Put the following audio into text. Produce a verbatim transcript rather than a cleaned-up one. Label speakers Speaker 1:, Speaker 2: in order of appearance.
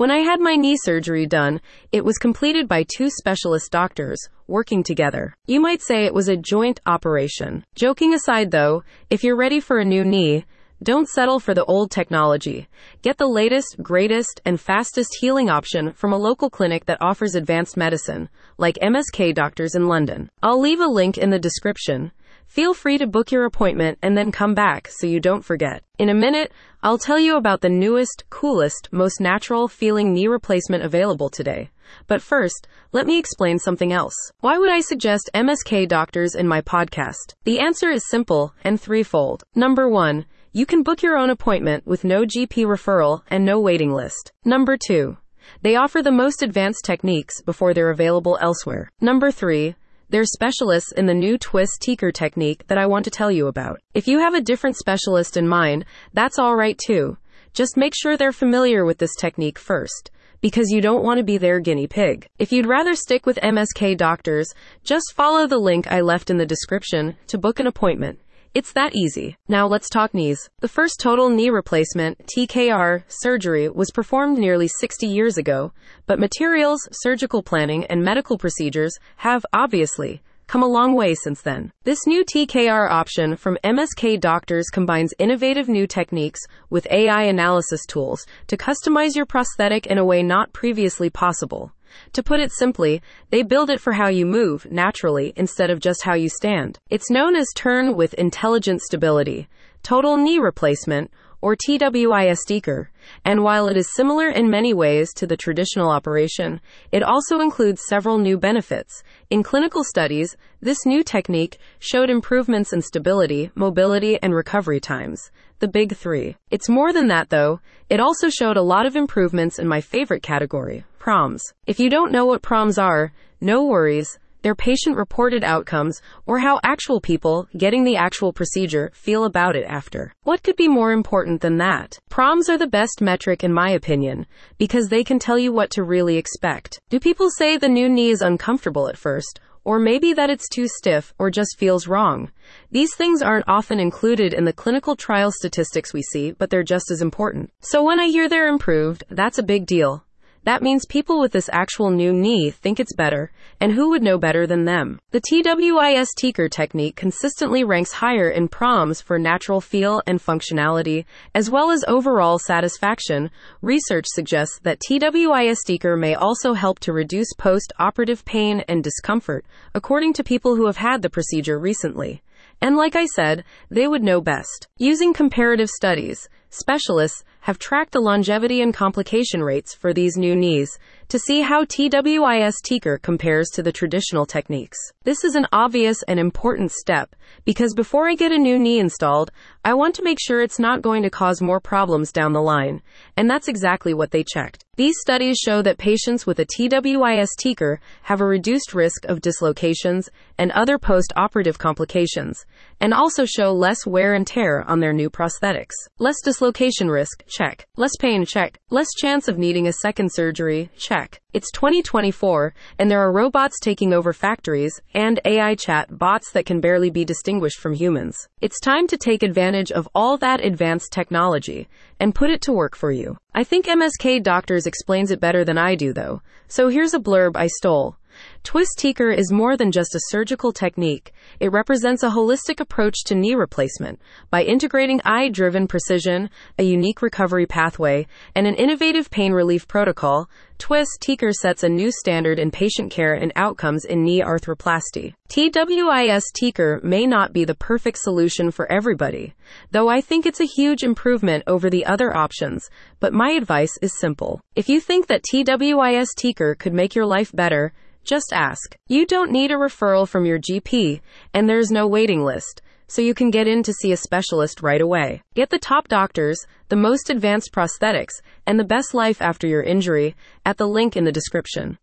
Speaker 1: When I had my knee surgery done, it was completed by two specialist doctors, working together. You might say it was a joint operation. Joking aside though, if you're ready for a new knee, don't settle for the old technology. Get the latest, greatest, and fastest healing option from a local clinic that offers advanced medicine, like M S K Doctors in London. I'll leave a link in the description. Feel free to book your appointment and then come back so you don't forget. In a minute, I'll tell you about the newest, coolest, most natural feeling knee replacement available today. But first, let me explain something else. Why would I suggest M S K Doctors in my podcast? The answer is simple and threefold. Number one, you can book your own appointment with no G P referral and no waiting list. Number two, they offer the most advanced techniques before they're available elsewhere. Number three, they're specialists in the new twist Teeker technique that I want to tell you about. If you have a different specialist in mind, that's all right too. Just make sure they're familiar with this technique first, because you don't want to be their guinea pig. If you'd rather stick with M S K Doctors, just follow the link I left in the description to book an appointment. It's that easy. Now let's talk knees. The first total knee replacement, T K R, surgery was performed nearly sixty years ago, but materials, surgical planning, and medical procedures have, obviously, come a long way since then. This new T K R option from M S K Doctors combines innovative new techniques with A I analysis tools to customize your prosthetic in a way not previously possible. To put it simply, they build it for how you move, naturally, instead of just how you stand. It's known as Turn with Intelligent Stability, Total Knee Replacement, or T W I S Teeker, and while it is similar in many ways to the traditional operation, it also includes several new benefits. In clinical studies, this new technique showed improvements in stability, mobility, and recovery times. The big three. It's more than that though. It also showed a lot of improvements in my favorite category, P R O Ms. If you don't know what P R O Ms are, no worries. They're patient-reported outcomes, or how actual people, getting the actual procedure, feel about it after. What could be more important than that? P R O Ms are the best metric in my opinion, because they can tell you what to really expect. Do people say the new knee is uncomfortable at first? Or maybe that it's too stiff, or just feels wrong? These things aren't often included in the clinical trial statistics we see, but they're just as important. So when I hear they're improved, that's a big deal. That means people with this actual new knee think it's better, and who would know better than them? The T W I S Teeker technique consistently ranks higher in P R O Ms for natural feel and functionality, as well as overall satisfaction. Research suggests that T W I S Teeker may also help to reduce post-operative pain and discomfort, according to people who have had the procedure recently. And like I said, they would know best. Using comparative studies, specialists have tracked the longevity and complication rates for these new knees to see how T W I S Teeker compares to the traditional techniques. This is an obvious and important step, because before I get a new knee installed, I want to make sure it's not going to cause more problems down the line, and that's exactly what they checked. These studies show that patients with a T W I S Teeker have a reduced risk of dislocations and other post-operative complications, and also show less wear and tear on their new prosthetics. Less dislocation risk, check. Less pain, check. Less chance of needing a second surgery, check. It's twenty twenty-four, and there are robots taking over factories, and A I chat bots that can barely be distinguished from humans. It's time to take advantage of all that advanced technology, and put it to work for you. I think M S K Doctors explains it better than I do though, so here's a blurb I stole. Twist Teeker is more than just a surgical technique. It represents a holistic approach to knee replacement by integrating A I-driven precision, a unique recovery pathway, and an innovative pain relief protocol. Twist Teeker sets a new standard in patient care and outcomes in knee arthroplasty. T W I S Teeker may not be the perfect solution for everybody, though I think it's a huge improvement over the other options, but my advice is simple. If you think that T W I S Teeker could make your life better, just ask. You don't need a referral from your G P, and there's no waiting list, so you can get in to see a specialist right away. Get the top doctors, the most advanced prosthetics, and the best life after your injury at the link in the description.